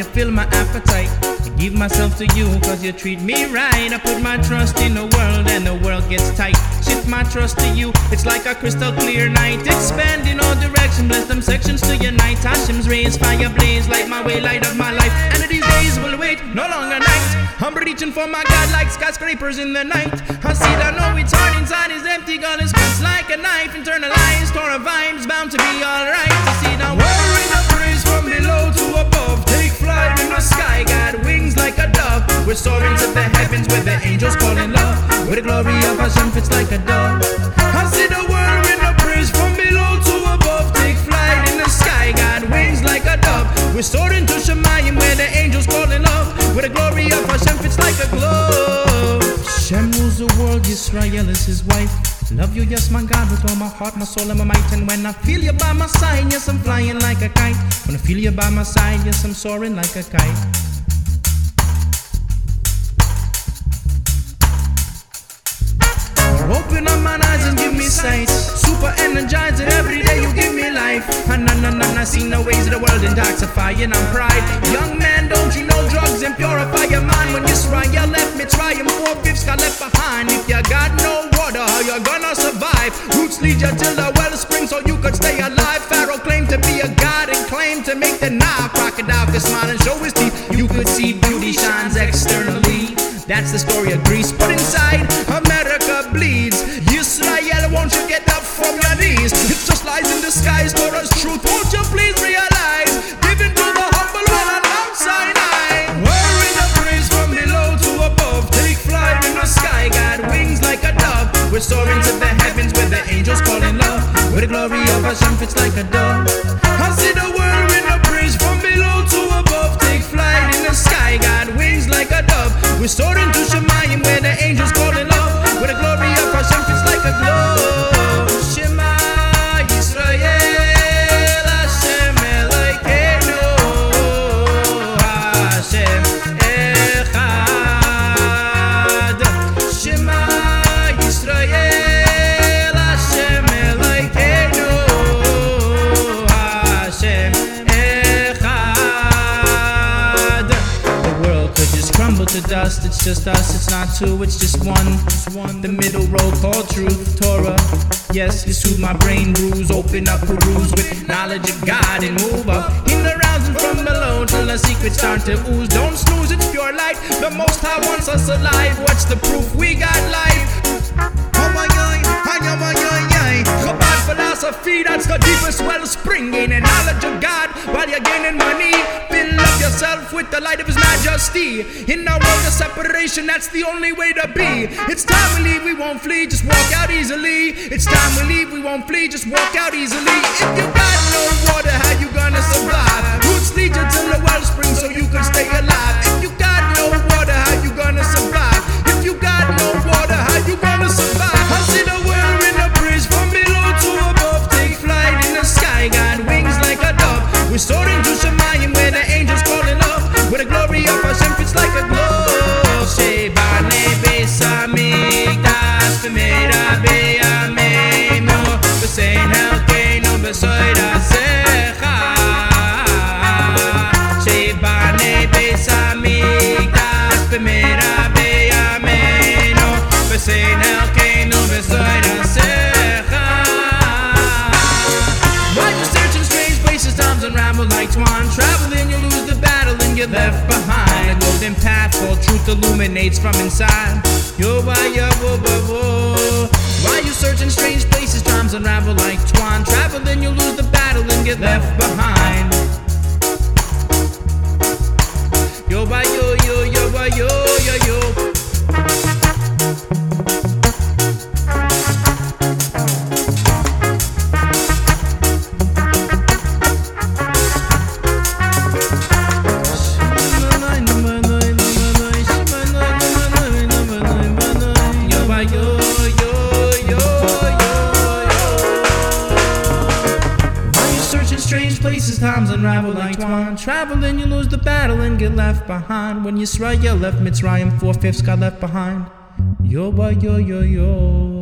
fill my appetite. I give myself to you cause you treat me right. I put my trust in the world and the world gets tight. Shift my trust to you, it's like a crystal clear night. Expand in all directions, bless them sections to unite. Hashem's rays, fire blaze, light my way, light of my life. And these days will wait, no longer night. I'm reaching for my God like skyscrapers in the night. I see that no, it's hard inside is empty, God is cuts like a knife. Internalized, Torah vibes bound to be alright. To see the world in a praise from below to above. Take flight in the sky, got wings like a dove. We're soaring to the heavens where the angels fall in love. With the glory of Hashem fits like a dove. I see the world in a praise from below to above. Take flight in the sky, got wings like a dove. We're soaring to Shemayim where the angels fall in love. With the glory of Hashem fits like a glove. Hashem rules the world, Yisrael is his wife. Love you, yes, my God, with all my heart, my soul, and my might. And when I feel you by my side, yes, I'm flying like a kite. When I feel you by my side, yes, I'm soaring like a kite. Open up my eyes and give me sight. Super energizing, every day you give me life. And I see no ways of the world intoxifying on pride. Young man, don't you know drugs and purify your mind? When Israel left me, try him, 4/5 got left behind. If you got no water, how you gonna survive? Roots lead you till the wellspring so you could stay alive. Pharaoh claimed to be a god and claimed to make the Nile. Crocodile could smile and show his teeth. You could see beauty shines externally. That's the story of Greece, but inside America bleeds. Israel, won't you get up from your knees? It's just lies in disguise, Torah's truth. Won't you please realize? Giving to the humble one on Mount Sinai. We're in a praise from below to above. Take flight in the sky, got wings like a dove. We're soaring to the heavens where the angels fall in love. Where the glory of Hashem fits like a dove. I see the world in a praise from below to above. Take flight in the sky, got wings like a dove. We're soaring to Shemayim where the angels fall in love. Where the glory of Hashem fits like a glove. Shema Yisrael, Hashem Elokeinu, Hashem Echad. Shema Yisrael, Hashem Elokeinu, Hashem Echad. The world could just crumble to dust. It's just us, it's not two, it's just one. The middle road called truth, Torah. Yes, you soothe my brain bruise. Open up, peruse with knowledge of God and move up in the rounds and from below till the secrets start to ooze. Don't snooze, it's pure light. The Most High wants us alive. What's the proof? We got life. Oh my God, Chabad philosophy, that's the deepest wellspring. Gaining knowledge of God while you're gaining money. Fill up yourself with the light of His majesty. In our world of separation, that's the only way to be. It's time we leave, we won't flee, just walk out easily. It's time we leave, we won't flee, just walk out easily. If you got no water, how you gonna survive? Roots lead you to the wellspring so you can stay alive. If you got no water, how you gonna survive? If you got no water, how you gonna survive? I see the world in a breeze from below to above. Take flight in the sky, got wings like a dove. We're soaring to Shemayim where the angels fall in love. Where the glory of Hashem fits like a glove. Shebane besamigdash v'meira beyameinu v'sein elkeinu b'soira secha. Shebane besamigdash v'meira beyameinu v'sein elkeinu b'soira secha. Why you searching strange places, times unravel like twine. Traveling, you lose the battle and you're left behind. A golden path called truth illuminates from inside. Yo, why you searching strange places, times unravel like twine. Traveling, you lose the battle and get left behind. Yo, why yo, why yo. Strange places, times unravel like twine. Traveling, you lose the battle and get left behind. When Yisrael left Mitzrayim, 4/5 got left behind. Yo,